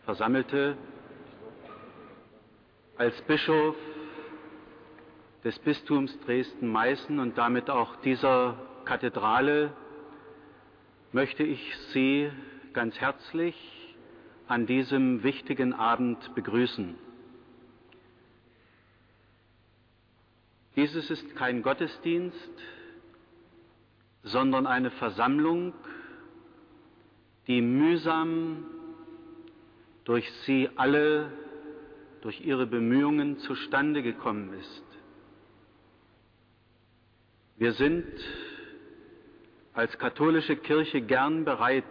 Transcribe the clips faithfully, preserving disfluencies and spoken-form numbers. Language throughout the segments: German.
Versammelte, als Bischof des Bistums Dresden-Meißen und damit auch dieser Kathedrale möchte ich Sie ganz herzlich an diesem wichtigen Abend begrüßen. Dieses ist kein Gottesdienst, sondern eine Versammlung, die mühsam durch Sie alle, durch Ihre Bemühungen zustande gekommen ist. Wir sind als katholische Kirche gern bereit,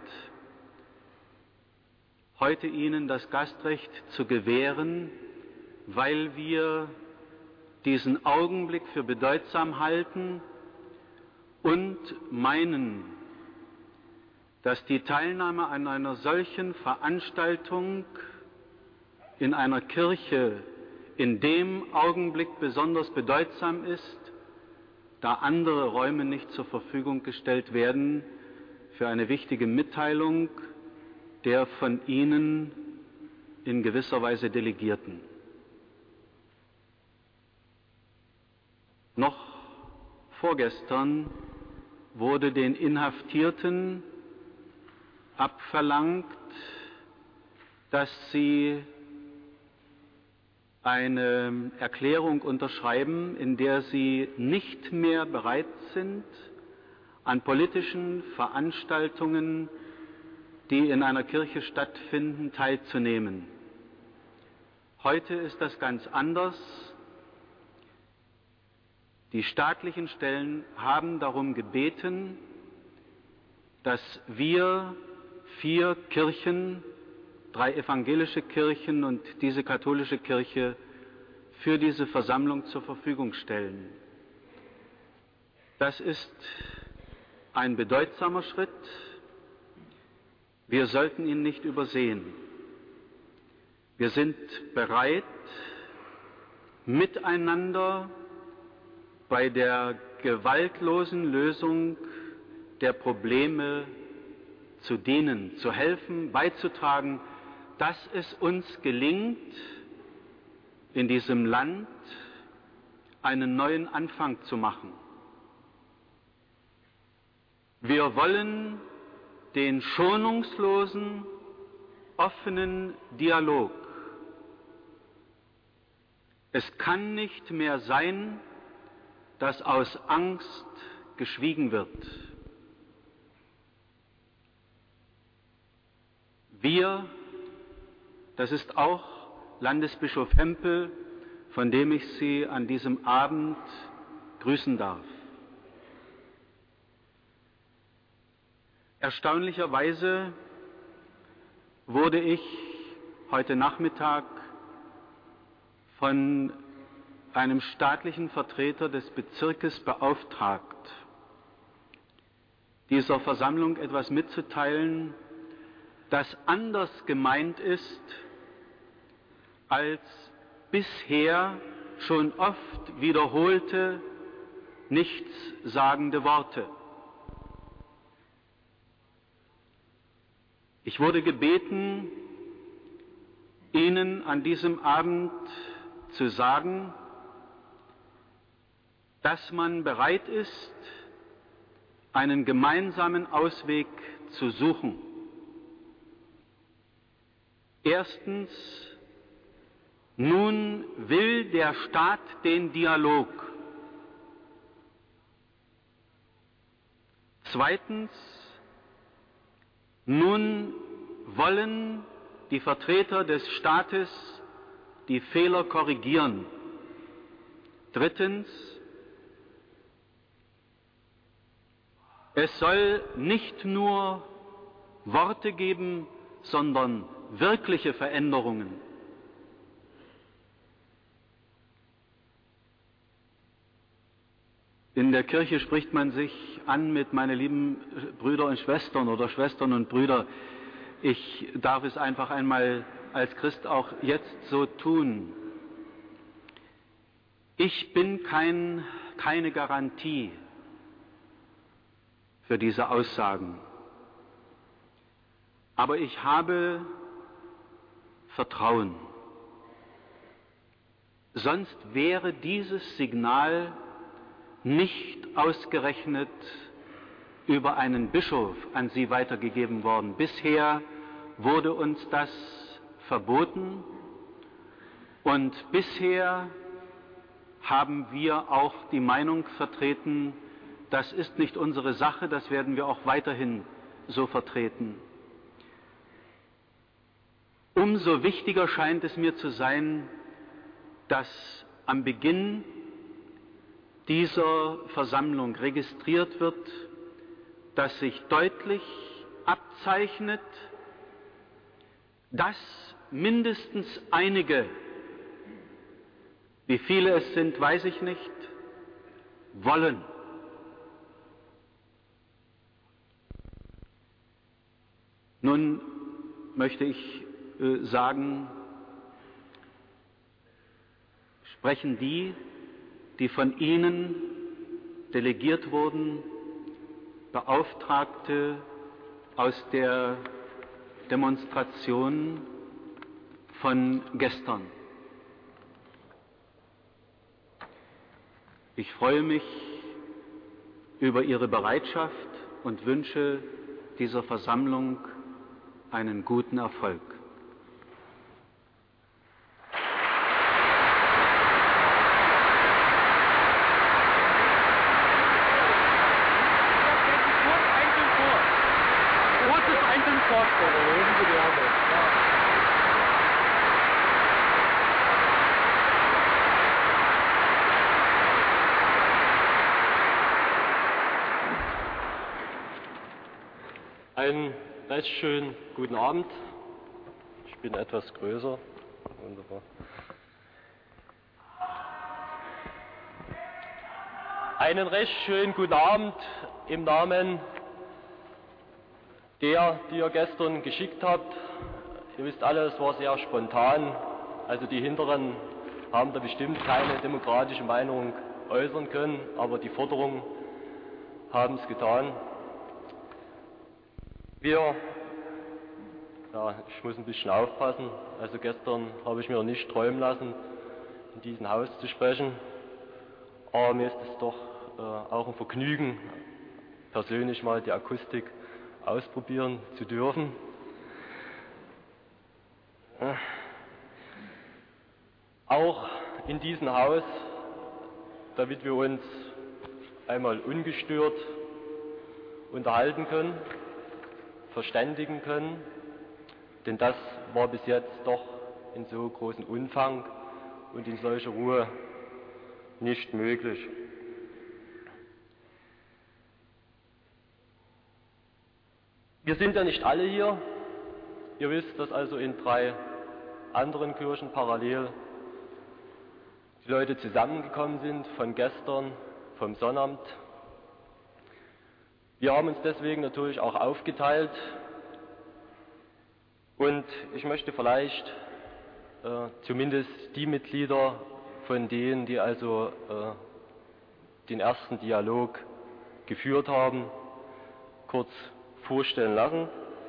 heute Ihnen das Gastrecht zu gewähren, weil wir diesen Augenblick für bedeutsam halten und meinen, dass die Teilnahme an einer solchen Veranstaltung in einer Kirche in dem Augenblick besonders bedeutsam ist, da andere Räume nicht zur Verfügung gestellt werden für eine wichtige Mitteilung der von Ihnen in gewisser Weise Delegierten. Noch vorgestern wurde den Inhaftierten abverlangt, dass sie eine Erklärung unterschreiben, in der sie nicht mehr bereit sind, an politischen Veranstaltungen, die in einer Kirche stattfinden, teilzunehmen. Heute ist das ganz anders. Die staatlichen Stellen haben darum gebeten, dass wir vier Kirchen, drei evangelische Kirchen und diese katholische Kirche für diese Versammlung zur Verfügung stellen. Das ist ein bedeutsamer Schritt. Wir sollten ihn nicht übersehen. Wir sind bereit, miteinander bei der gewaltlosen Lösung der Probleme zu dienen, zu helfen, beizutragen, dass es uns gelingt, in diesem Land einen neuen Anfang zu machen. Wir wollen den schonungslosen, offenen Dialog. Es kann nicht mehr sein, dass aus Angst geschwiegen wird. Wir, das ist auch Landesbischof Hempel, von dem ich Sie an diesem Abend grüßen darf. Erstaunlicherweise wurde ich heute Nachmittag von einem staatlichen Vertreter des Bezirkes beauftragt, dieser Versammlung etwas mitzuteilen, das anders gemeint ist als bisher schon oft wiederholte, nichtssagende Worte. Ich wurde gebeten, Ihnen an diesem Abend zu sagen, dass man bereit ist, einen gemeinsamen Ausweg zu suchen. Erstens, nun will der Staat den Dialog. Zweitens, nun wollen die Vertreter des Staates die Fehler korrigieren. Drittens, es soll nicht nur Worte geben, sondern wirkliche Veränderungen. In der Kirche spricht man sich an mit meine lieben Brüder und Schwestern oder Schwestern und Brüder. Ich darf es einfach einmal als Christ auch jetzt so tun. Ich bin kein, keine Garantie für diese Aussagen. Aber ich habe Vertrauen. Sonst wäre dieses Signal nicht ausgerechnet über einen Bischof an Sie weitergegeben worden. Bisher wurde uns das verboten und bisher haben wir auch die Meinung vertreten, das ist nicht unsere Sache, das werden wir auch weiterhin so vertreten. Umso wichtiger scheint es mir zu sein, dass am Beginn dieser Versammlung registriert wird, dass sich deutlich abzeichnet, dass mindestens einige, wie viele es sind, weiß ich nicht, wollen. Nun möchte ich äh, sagen, sprechen die, die von Ihnen delegiert wurden, Beauftragte aus der Demonstration von gestern. Ich freue mich über Ihre Bereitschaft und wünsche dieser Versammlung einen guten Erfolg. Einen recht schönen guten Abend. Ich bin etwas größer. Wunderbar. Einen recht schönen guten Abend im Namen der, die ihr gestern geschickt habt. Ihr wisst alle, es war sehr spontan. Also die Hinteren haben da bestimmt keine demokratische Meinung äußern können, aber die Forderungen haben es getan. Wir, ja, ich muss ein bisschen aufpassen, also gestern habe ich mir nicht träumen lassen, in diesem Haus zu sprechen, aber mir ist es doch äh, auch ein Vergnügen, persönlich mal die Akustik ausprobieren zu dürfen. Äh, auch in diesem Haus, damit wir uns einmal ungestört unterhalten können, verständigen können, denn das war bis jetzt doch in so großem Umfang und in solcher Ruhe nicht möglich. Wir sind ja nicht alle hier. Ihr wisst, dass also in drei anderen Kirchen parallel die Leute zusammengekommen sind, von gestern, vom Sonnabend. Wir haben uns deswegen natürlich auch aufgeteilt und ich möchte vielleicht äh, zumindest die Mitglieder von denen, die also äh, den ersten Dialog geführt haben, kurz vorstellen lassen,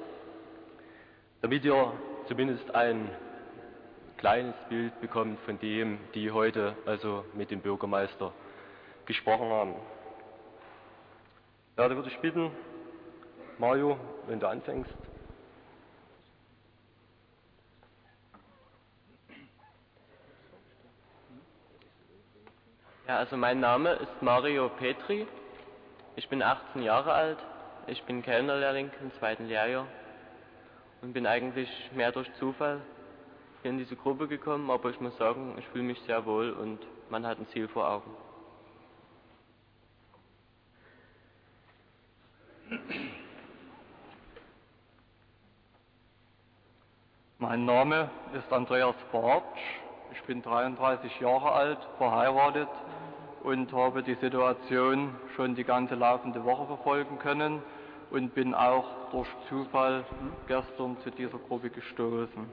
damit ihr zumindest ein kleines Bild bekommt von dem, die heute also mit dem Bürgermeister gesprochen haben. Ja, da würde ich bitten, Mario, wenn du anfängst. Ja, also mein Name ist Mario Petri. Ich bin achtzehn Jahre alt. Ich bin Kellnerlehrling im zweiten Lehrjahr und bin eigentlich mehr durch Zufall hier in diese Gruppe gekommen, aber ich muss sagen, ich fühle mich sehr wohl und man hat ein Ziel vor Augen. Mein Name ist Andreas Bartsch, ich bin dreiunddreißig Jahre alt, verheiratet und habe die Situation schon die ganze laufende Woche verfolgen können und bin auch durch Zufall gestern zu dieser Gruppe gestoßen.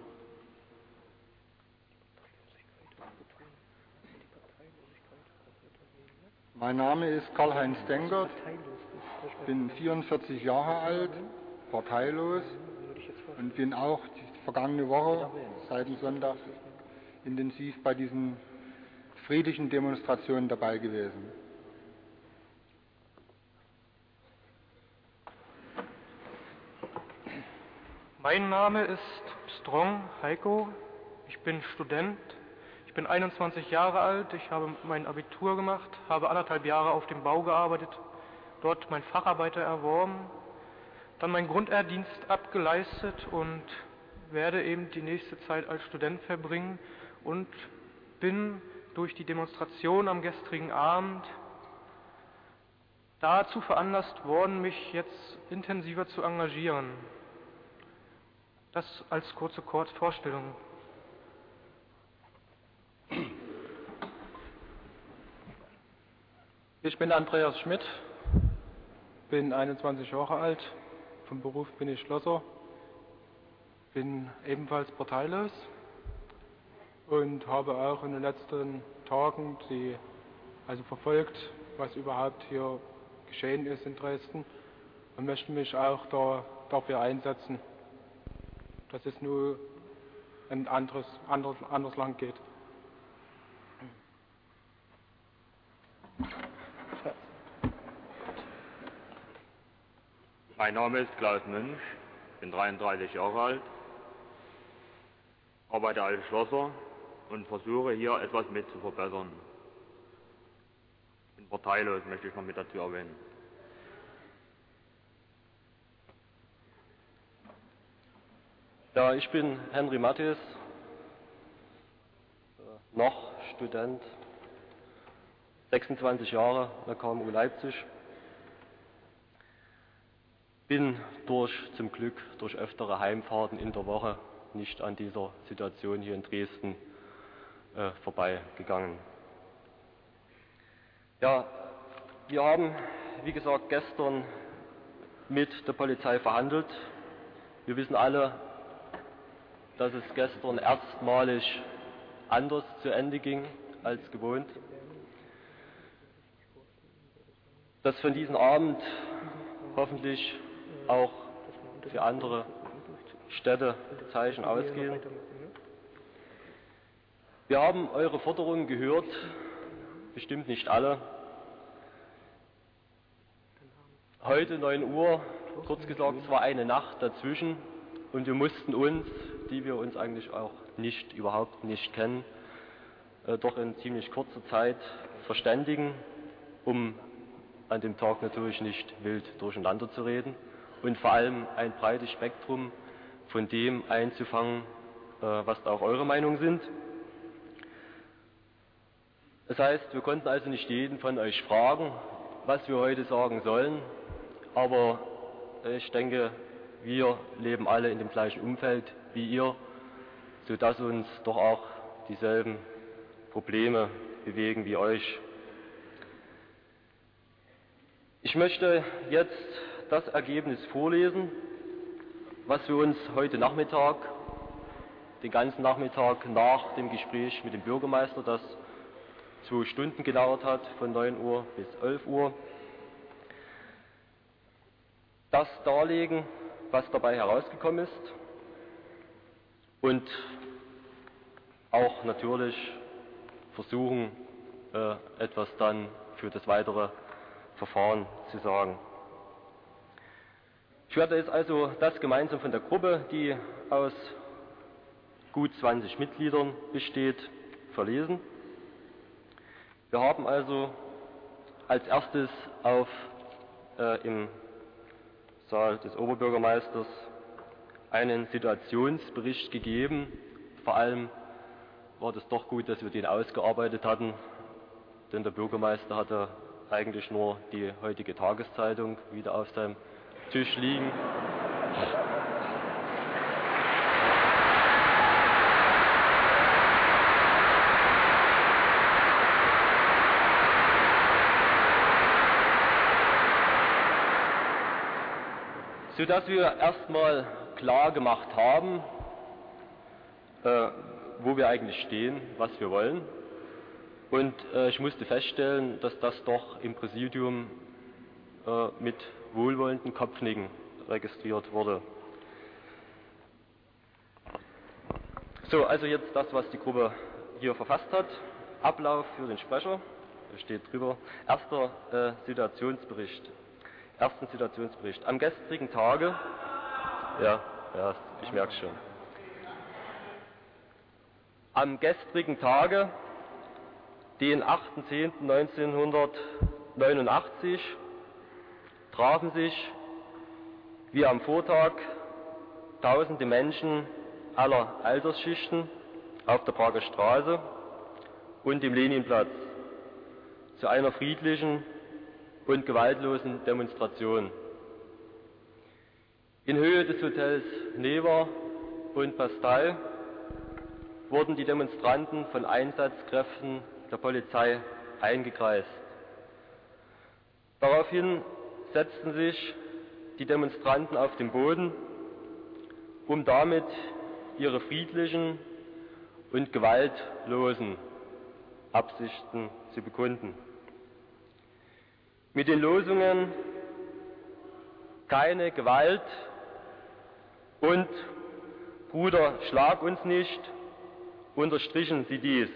Mein Name ist Karl-Heinz Denkert, ich bin vierundvierzig Jahre alt, parteilos und bin auch vergangene Woche, seit dem Sonntag, intensiv bei diesen friedlichen Demonstrationen dabei gewesen. Mein Name ist Strong Heiko, ich bin Student, ich bin einundzwanzig Jahre alt, ich habe mein Abitur gemacht, habe anderthalb Jahre auf dem Bau gearbeitet, dort mein Facharbeiter erworben, dann meinen Grundehrdienst abgeleistet und werde eben die nächste Zeit als Student verbringen und bin durch die Demonstration am gestrigen Abend dazu veranlasst worden, mich jetzt intensiver zu engagieren. Das als kurze Kurzvorstellung. Ich bin Andreas Schmidt, bin einundzwanzig Jahre alt, vom Beruf bin ich Schlosser, bin ebenfalls parteilos und habe auch in den letzten Tagen die, also verfolgt, was überhaupt hier geschehen ist in Dresden und möchte mich auch da, dafür einsetzen, dass es nur ein anderes, anderes, anderes Land geht. Mein Name ist Klaus Münch, bin dreiunddreißig Jahre alt, arbeite als Schlosser und versuche hier etwas mit zu verbessern. Bin parteilos, möchte ich noch mit dazu erwähnen. Ja, ich bin Henry Matthies, noch Student, sechsundzwanzig Jahre an der K M U Leipzig. Bin durch, zum Glück, durch öftere Heimfahrten in der Woche nicht an dieser Situation hier in Dresden äh, vorbeigegangen. Ja, wir haben, wie gesagt, gestern mit der Polizei verhandelt. Wir wissen alle, dass es gestern erstmalig anders zu Ende ging als gewohnt. Dass von diesem Abend hoffentlich auch für andere Städte Zeichen ausgehen. Wir haben eure Forderungen gehört, bestimmt nicht alle. Heute neun Uhr, kurz gesagt, es war eine Nacht dazwischen und wir mussten uns, die wir uns eigentlich auch nicht, überhaupt nicht kennen, äh, doch in ziemlich kurzer Zeit verständigen, um an dem Tag natürlich nicht wild durcheinander zu reden und vor allem ein breites Spektrum von dem einzufangen, äh, was da auch eure Meinungen sind. Das heißt, wir konnten also nicht jeden von euch fragen, was wir heute sagen sollen, aber ich denke, wir leben alle in dem gleichen Umfeld wie ihr, sodass uns doch auch dieselben Probleme bewegen wie euch. Ich möchte jetzt das Ergebnis vorlesen, was wir uns heute Nachmittag, den ganzen Nachmittag nach dem Gespräch mit dem Bürgermeister, das zwei Stunden gedauert hat, von neun Uhr bis elf Uhr, das darlegen, was dabei herausgekommen ist und auch natürlich versuchen, äh, etwas dann für das weitere Verfahren zu sagen. Ich werde jetzt also das gemeinsam von der Gruppe, die aus gut zwanzig Mitgliedern besteht, verlesen. Wir haben also als erstes auf, äh, im Saal des Oberbürgermeisters einen Situationsbericht gegeben. Vor allem war das doch gut, dass wir den ausgearbeitet hatten, denn der Bürgermeister hatte eigentlich nur die heutige Tageszeitung wieder auf seinem Tisch liegen. Sodass wir erstmal klar gemacht haben, äh, wo wir eigentlich stehen, was wir wollen. Und äh, ich musste feststellen, dass das doch im Präsidium äh, mit wohlwollenden Kopfnicken registriert wurde. So, also jetzt das, was die Gruppe hier verfasst hat. Ablauf für den Sprecher. Da steht drüber. Erster äh, Situationsbericht. Ersten Situationsbericht. Am gestrigen Tage, ja, ja, ich merke schon. Am gestrigen Tage, den achten zehnten neunzehnhundertneunundachtzig, trafen sich, wie am Vortag, tausende Menschen aller Altersschichten auf der Prager Straße und dem Leninplatz zu einer friedlichen und gewaltlosen Demonstration. In Höhe des Hotels Neva und Bastei wurden die Demonstranten von Einsatzkräften der Polizei eingekreist. Daraufhin setzten sich die Demonstranten auf den Boden, um damit ihre friedlichen und gewaltlosen Absichten zu bekunden. Mit den Losungen keine Gewalt und Bruder, schlag uns nicht, unterstrichen sie dies.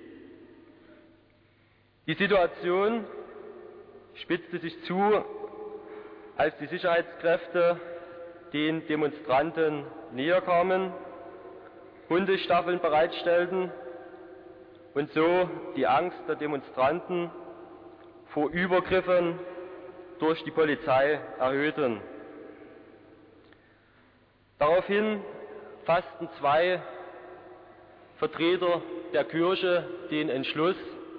Die Situation spitzte sich zu, als die Sicherheitskräfte den Demonstranten näher kamen, Hundestaffeln bereitstellten und so die Angst der Demonstranten vor Übergriffen durch die Polizei erhöhten. Daraufhin fassten zwei Vertreter der Kirche den Entschluss,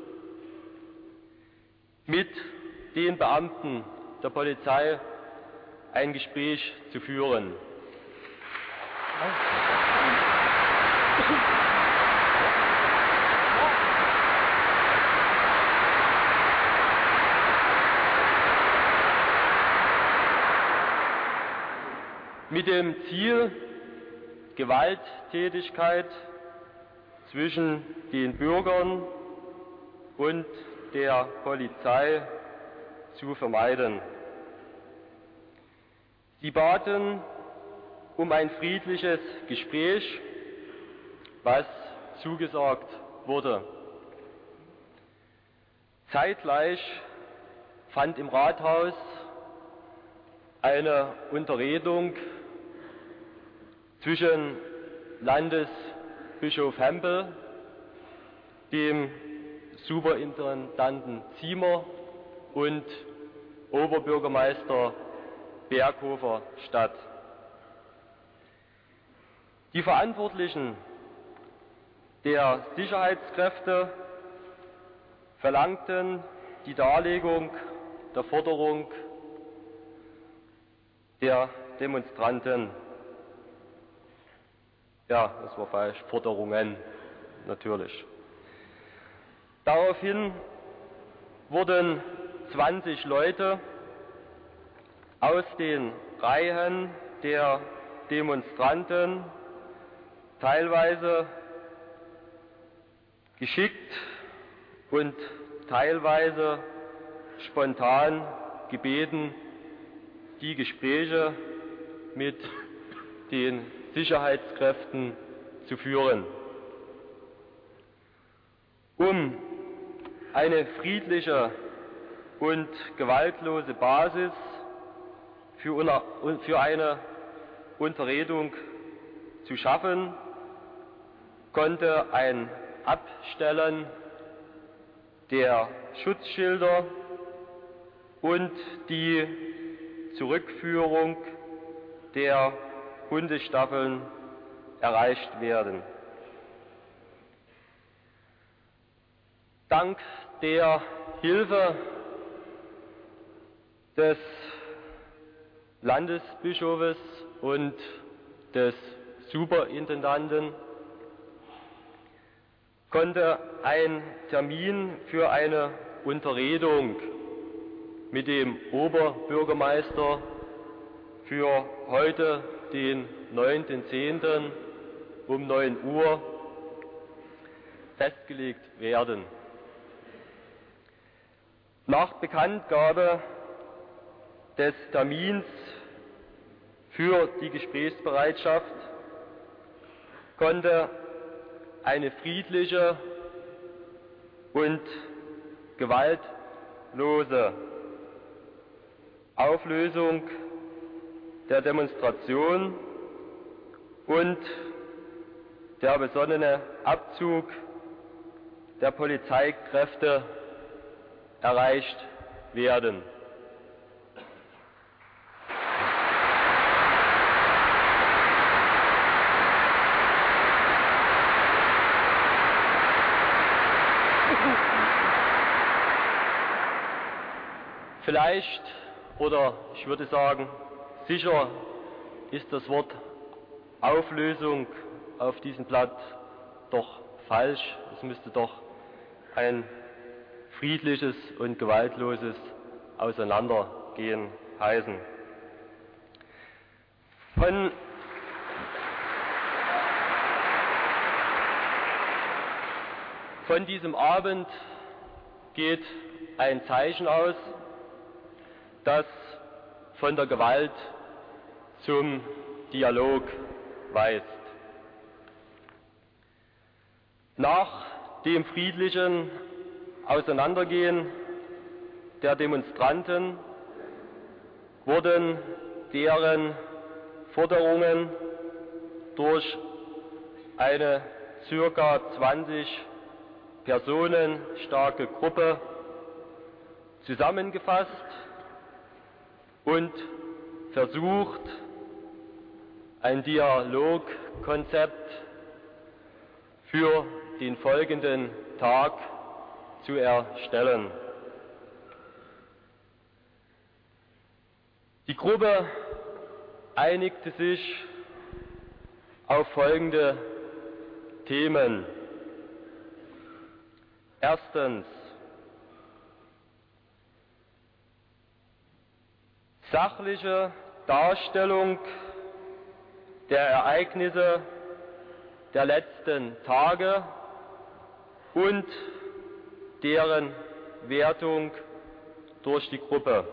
mit den Beamten der Polizei ein Gespräch zu führen. Mit dem Ziel, Gewalttätigkeit zwischen den Bürgern und der Polizei zu vermeiden. Sie baten um ein friedliches Gespräch, was zugesagt wurde. Zeitgleich fand im Rathaus eine Unterredung zwischen Landesbischof Hempel, dem Superintendanten Ziemer und Oberbürgermeister Berghofer statt. Die Verantwortlichen der Sicherheitskräfte verlangten die Darlegung der Forderung der Demonstranten. Ja, das war falsch, Forderungen natürlich. Daraufhin wurden zwanzig Leute aus den Reihen der Demonstranten teilweise geschickt und teilweise spontan gebeten, die Gespräche mit den Sicherheitskräften zu führen. Um eine friedliche und gewaltlose Basis für eine Unterredung zu schaffen, konnte ein Abstellen der Schutzschilder und die Zurückführung der Hundestaffeln erreicht werden. Dank der Hilfe des Landesbischofes und des Superintendanten konnte ein Termin für eine Unterredung mit dem Oberbürgermeister für heute, den neunten zehnten um neun Uhr festgelegt werden. Nach Bekanntgabe des Termins für die Gesprächsbereitschaft konnte eine friedliche und gewaltlose Auflösung der Demonstration und der besonnene Abzug der Polizeikräfte erreicht werden. Vielleicht, oder ich würde sagen, sicher ist das Wort Auflösung auf diesem Blatt doch falsch. Es müsste doch ein friedliches und gewaltloses Auseinandergehen heißen. Von Von diesem Abend geht ein Zeichen aus, das von der Gewalt zum Dialog weist. Nach dem friedlichen Auseinandergehen der Demonstranten wurden deren Forderungen durch eine circa zwanzig Personen starke Gruppe zusammengefasst und versucht, ein Dialogkonzept für den folgenden Tag zu erstellen. Die Gruppe einigte sich auf folgende Themen. Erstens, sachliche Darstellung der Ereignisse der letzten Tage und deren Wertung durch die Gruppe.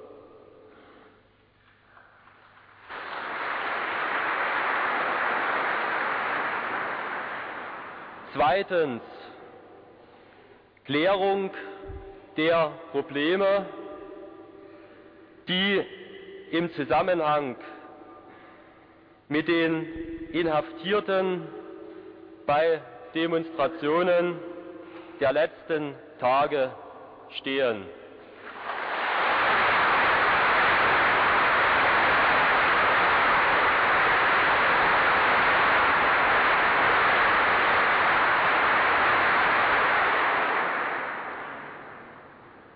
Zweitens, Klärung der Probleme, die im Zusammenhang mit den Inhaftierten bei Demonstrationen der letzten Tage stehen.